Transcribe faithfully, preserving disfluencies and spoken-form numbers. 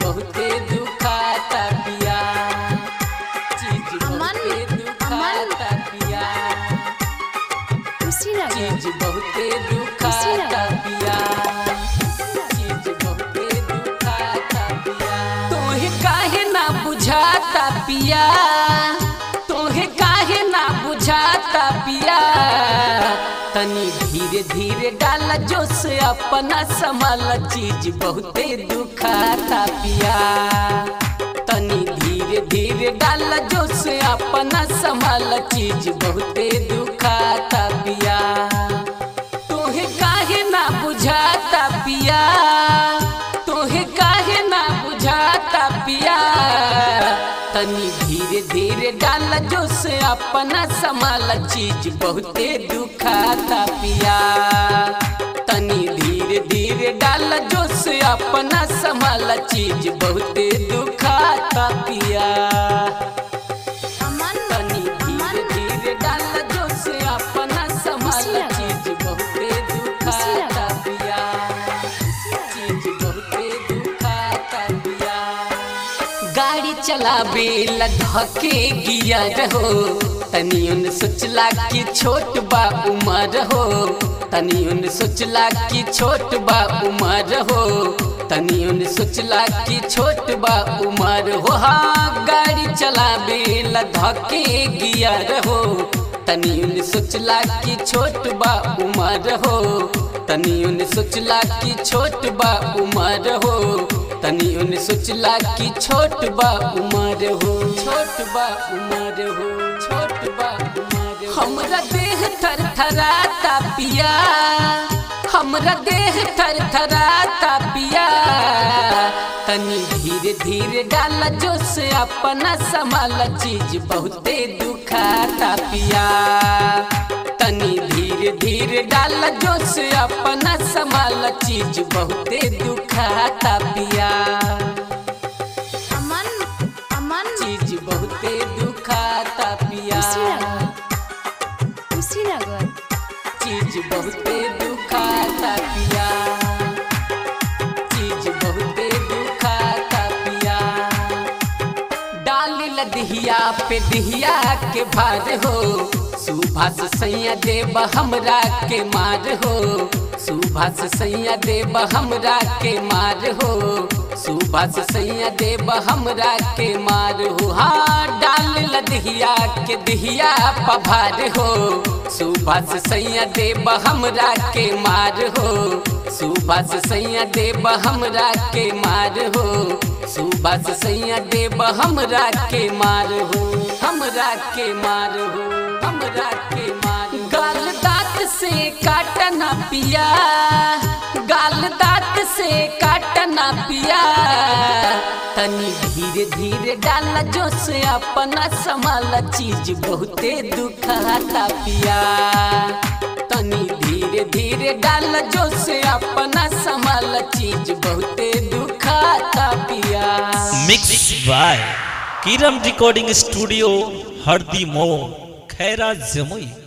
बहुते दुखाता पिया, चीज बहुते दुखाता पिया, चीज बहुते दुखाता पिया, चीज बहुते दुखाता पिया। तोहे काहे ना बुझाता पिया, तोहे काहे ना बुझाता पिया, तनी धीरे धीरे डाला जो से अपना संभाल, चीज बहुते दुखाता पिया, तनी धीरे धीरे डाला जो से अपना संभाल, चीज बहुते दुखाता पिया। तोहे काहे ना बुझाता पिया, तोहे काहे ना बुझाता पिया, तनी धीरे धीरे डाला जो से अपना संभाल, चीज बहुते दुखाता पिया, तनी धीरे धीरे डाला जो से अपना संभाल, चीज बहुते दुखाता पिया, तनी धीरे धीरे डाला जो से अपना संभाल, चीज बहुते दुखाता पिया, चीज बहुते दुखाता पिया। गाड़ी चलावे लधके गियर हो, तनी उन सोचला कि छोट बा उमर हो, तनी उन सोचला कि छोट बा उमर हो, तनी उन सोचला कि छोट बा उमर हो। हाँ गाड़ी चलावे लधके गियर हो, तनी उन सोचला कि छोट बा उमर हो, तनी उन सोचला कि छोट बा उमर हो, तनी उन सोचला कि छोट बा उमर हो, छोट बा उमर हो, छोट बा उमर हो। हमरा देह थर थराता पिया, हमरा देह थर थराता पिया, तनी धीरे धीरे डाला जो से अपना संभाल, चीज बहुते दुखाता पिया, तनी धीरे धीरे डाला जो से अपना संभाल, चीज बहुते दुखाता पिया, चीज बहुते दुखाता पिया, चीज बहुते दुखाता पिया, चीज बहुते दुखाता पिया। डाल लदिहिया पे दिहिया के भार हो, सुभाष सैया देव हमरा के मार हो, सुभाष सैया देव हमरा के मार हो, सुभाष सैया देव हमरा के मार हो। हाँ डाल लदिहिया के दिहिया पभार हो, सुभाष सैया देव हमरा के मार हो, सुभाष सैया देव हमरा के मार हो, सुभाष सैया देव हमरा के मार हो, हमरा के मार हो, हमरा के मार। गाल दांत से काटना पिया, गाल दांत से काटना पिया, तनी धीरे धीरे डाला जो से अपना संभाल, चीज बहुते दुखाता पिया, तनी धीरे धीरे डाला जो से अपना संभाल, चीज बहुते दुखाता पिया। Mix by Kiram recording studio Hardi Mor खैरा जमुई।